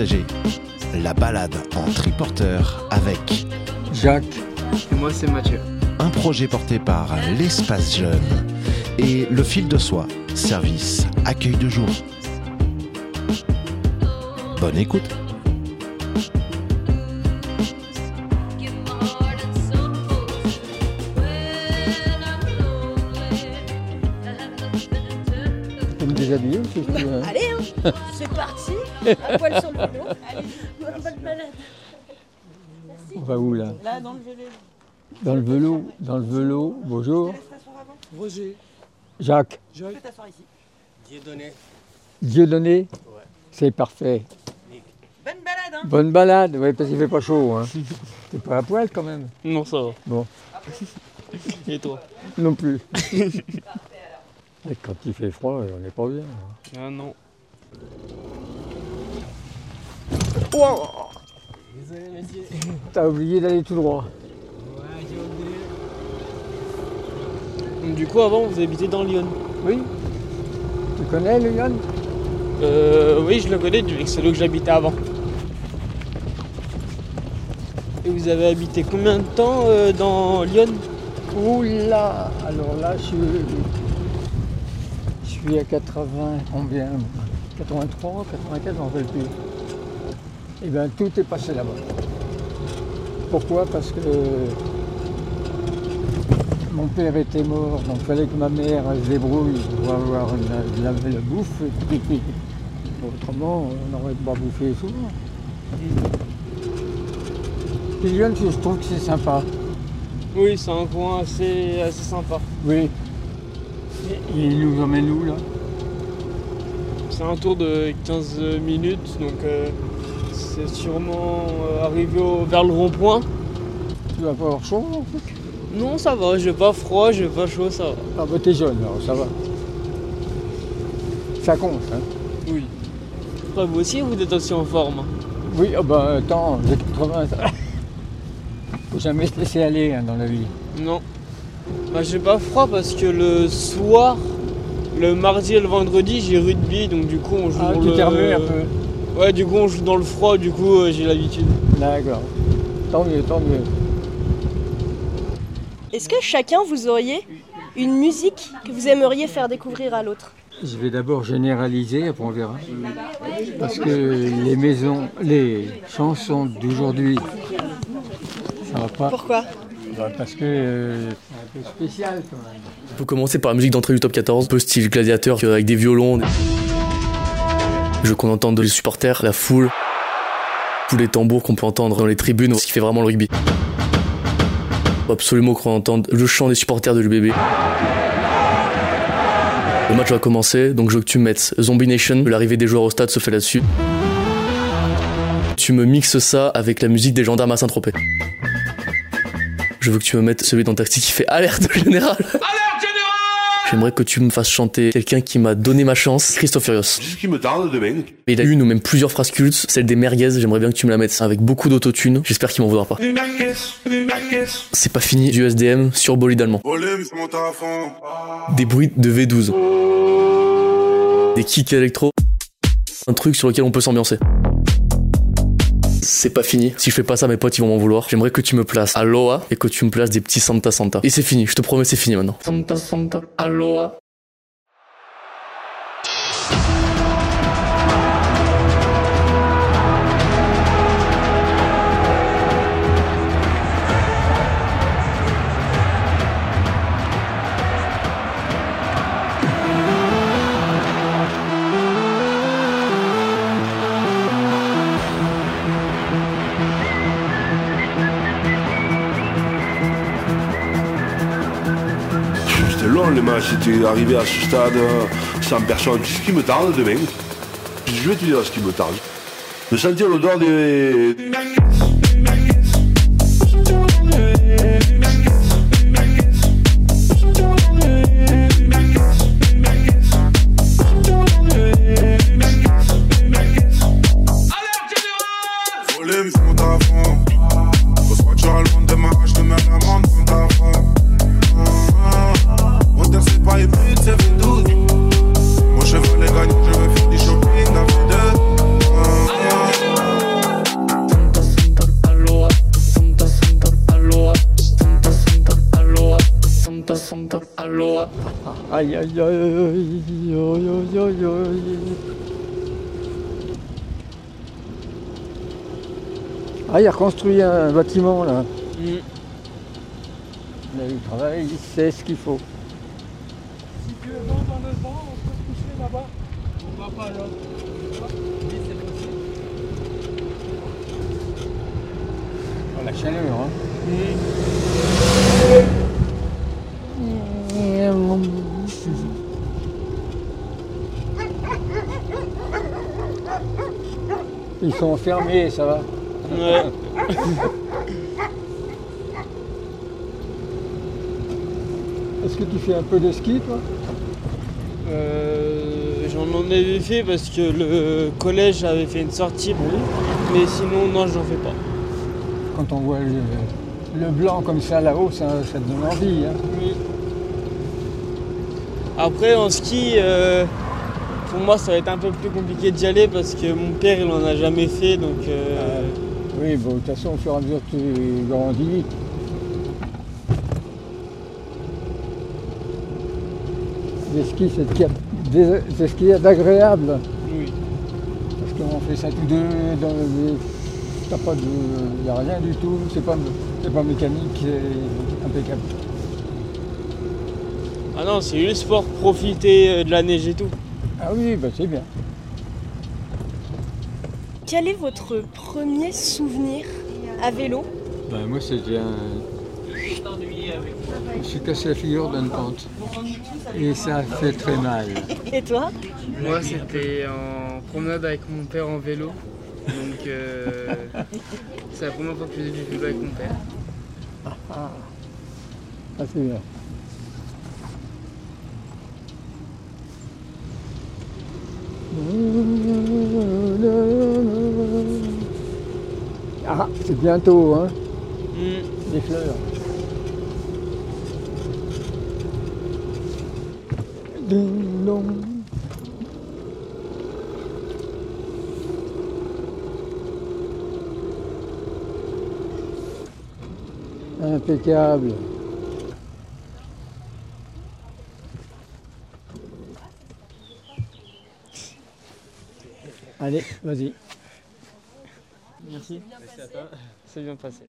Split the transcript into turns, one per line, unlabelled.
partager la balade en triporteur avec
Jacques.
Et moi c'est Mathieu.
un projet porté par l'Espace Jeune et le Fil de Soie, service accueil de jour. Bonne écoute.
Tu peux me déshabiller ou c'est tu veux, hein?
Allez, hein, c'est parti. À poil sur le vélo. Allez, bonne balade.
On va où là?
Là, dans le vélo.
Dans le vélo, bonjour.
Roger.
Jacques.
Tu peux t'asseoir ici.
Dieudonné?
Ouais.
C'est parfait.
Bonne balade, hein.
Bonne balade, ouais, parce qu'il fait pas chaud. Hein. T'es pas à poil quand même?
Non, ça va.
Bon,
Et toi?
non plus. Et quand il fait froid, on n'est pas bien.
Ah non. Désolé, monsieur.
T'as oublié d'aller tout droit.
Ouais, j'ai oublié. Du coup, avant, vous habitez dans Lyon?
Oui. Tu connais le Lyon?
Oui, je le connais, c'est là que j'habitais avant. Et vous avez habité combien de temps dans Lyon?
Oula. Alors là, je suis à 80, combien? 83, 84, j'en rappelle plus. Eh bien, tout est passé là-bas. Pourquoi? Parce que mon père était mort, donc il fallait que ma mère elle se débrouille pour avoir la bouffe. Et puis, autrement, on n'aurait pas bouffé souvent. Puis Lyon, je trouve que c'est sympa.
Oui, c'est un coin assez sympa.
Oui. Et il nous emmène où là?
C'est un tour de 15 minutes, donc c'est sûrement arrivé vers le rond-point.
Tu vas pas avoir chaud en fait?
Non, ça va, j'ai pas froid, j'ai pas chaud, ça va.
Ah bah t'es jeune alors, ça va. Ça compte, hein?
Oui. Après, vous aussi, vous êtes aussi en forme.
Oui, ah bah attends, j'ai 80. Faut jamais se laisser aller hein, dans la vie.
Non. Bah, j'ai pas froid parce que le soir, le mardi et le vendredi, j'ai rugby, donc du coup, on joue
Ah,
dans
tu
le...
t'es remué un peu.
Ouais, du coup, on joue dans le froid, du coup, j'ai l'habitude.
D'accord. Tant mieux, tant mieux.
Est-ce que chacun vous auriez une musique que vous aimeriez faire découvrir à l'autre?
Je vais d'abord généraliser, après on verra. Parce que les chansons d'aujourd'hui, ça va pas.
Pourquoi?
Bah, parce que c'est un peu spécial quand même.
On peut commencer par la musique d'entrée du top 14, un peu style gladiateur avec des violons. Je veux qu'on entende les supporters, la foule, tous les tambours qu'on peut entendre dans les tribunes, ce qui fait vraiment le rugby. Faut absolument qu'on entende le chant des supporters de l'UBB. Le match va commencer, donc je veux que tu me mettes Zombie Nation, l'arrivée des joueurs au stade se fait là-dessus. Tu me mixes ça avec la musique des gendarmes à Saint-Tropez. Je veux que tu me mettes celui dans Taxi qui fait Alerte Générale. Alerte Générale. J'aimerais que tu me fasses chanter quelqu'un qui m'a donné ma chance, Christophe Furios.
C'est ce qui me tarde demain.
Il a une ou même plusieurs phrases cultes, celle des merguez, j'aimerais bien que tu me la mettes avec beaucoup d'autotune, j'espère qu'il m'en voudra pas. C'est pas fini, du SDM sur bolide allemand. Des bruits de V12. Des kicks électro. Un truc sur lequel on peut s'ambiancer. C'est pas fini. Si je fais pas ça, mes potes ils vont m'en vouloir. J'aimerais que tu me places Aloha et que tu me places des petits Santa Santa. Et c'est fini, je te promets, c'est fini maintenant. Santa Santa, Aloha.
C'était long le match, c'était arrivé à ce stade, 100 personnes. C'est ce qui me tarde demain. Je vais te dire ce qui me tarde. De sentir l'odeur des...
Alors.
Aïe aïe aïe aïe aïe aïe aïe aïe. Ah, il a reconstruit un bâtiment là. Là, il travaille, il sait ce qu'il faut.
Si tu es dans le vent, on peut se coucher là-bas. On va pas là.
Oh, la chaleur, hein. Ils sont enfermés, ça va.
Ouais.
Est-ce que tu fais un peu de ski, toi?
J'en avais fait parce que le collège avait fait une sortie, mais sinon non, j'en fais pas.
Quand on voit le blanc comme ça là-haut, ça te donne envie. Hein.
Oui. Après en ski, pour moi ça va être un peu plus compliqué d'y aller parce que mon père il en a jamais fait, donc.
Oui, bon, de toute façon, au fur et à mesure que tu grandis, les skis, c'est ce qu'il y a d'agréable.
Oui.
Parce qu'on fait ça tous deux, t'as pas de. Il n'y a rien du tout, c'est pas mécanique, c'est impeccable.
Ah non, c'est juste pour profiter de la neige et tout.
Ah oui, bah c'est bien.
Quel est votre premier souvenir à vélo?
Ben, moi, c'était je me suis cassé la figure d'une pente. Et ça a fait très mal.
Et toi?
Moi c'était en promenade avec mon père en vélo. Donc c'est la première fois que je faisais du vélo avec mon père.
Ah, c'est bien. Ah, c'est bientôt, hein, les fleurs. Ding dong. Impeccable. Allez, vas-y.
Merci. C'est bien passé.